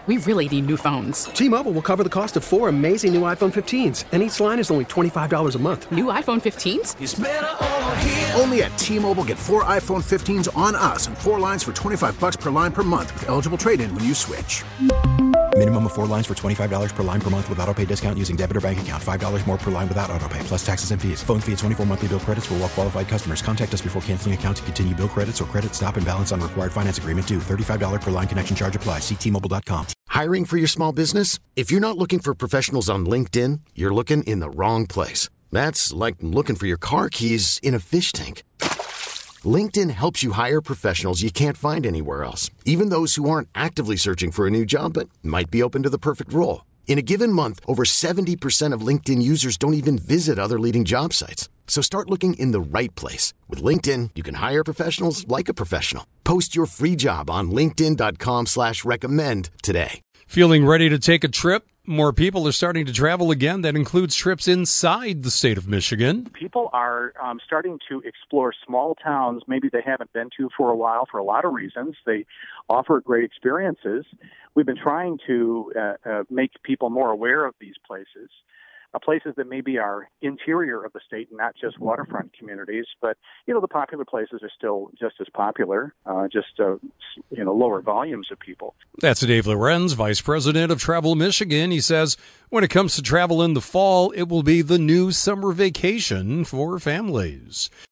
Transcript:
We really need new phones. T-Mobile will cover the cost of 4 amazing new iPhone 15s, and each line is only $25 a month. New iPhone 15s? It's better over here. Only at T-Mobile, get 4 iPhone 15s on us and 4 lines for $25 per line per month with eligible trade-in when you switch. Minimum of 4 lines for $25 per line per month with autopay discount using debit or bank account. $5 more per line without autopay, plus taxes and fees. Phone fee at 24 monthly bill credits for well-qualified customers. Contact us before canceling account to continue bill credits or credit stop and balance on required finance agreement due. $35 per line connection charge applies. See T-Mobile.com. Hiring for your small business? If you're not looking for professionals on LinkedIn, you're looking in the wrong place. That's like looking for your car keys in a fish tank. LinkedIn helps you hire professionals you can't find anywhere else, even those who aren't actively searching for a new job but might be open to the perfect role. In a given month, over 70% of LinkedIn users don't even visit other leading job sites. So start looking in the right place. With LinkedIn, you can hire professionals like a professional. Post your free job on linkedin.com/recommend today. Feeling ready to take a trip? More people are starting to travel again. That includes trips inside the state of Michigan. People are starting to explore small towns maybe they haven't been to for a while for a lot of reasons. They offer great experiences. We've been trying to make people more aware of these places. Places that maybe are interior of the state, not just waterfront communities, but the popular places are still just as popular, lower volumes of people. That's Dave Lorenz, Vice President of Travel Michigan. He says when it comes to travel in the fall, it will be the new summer vacation for families.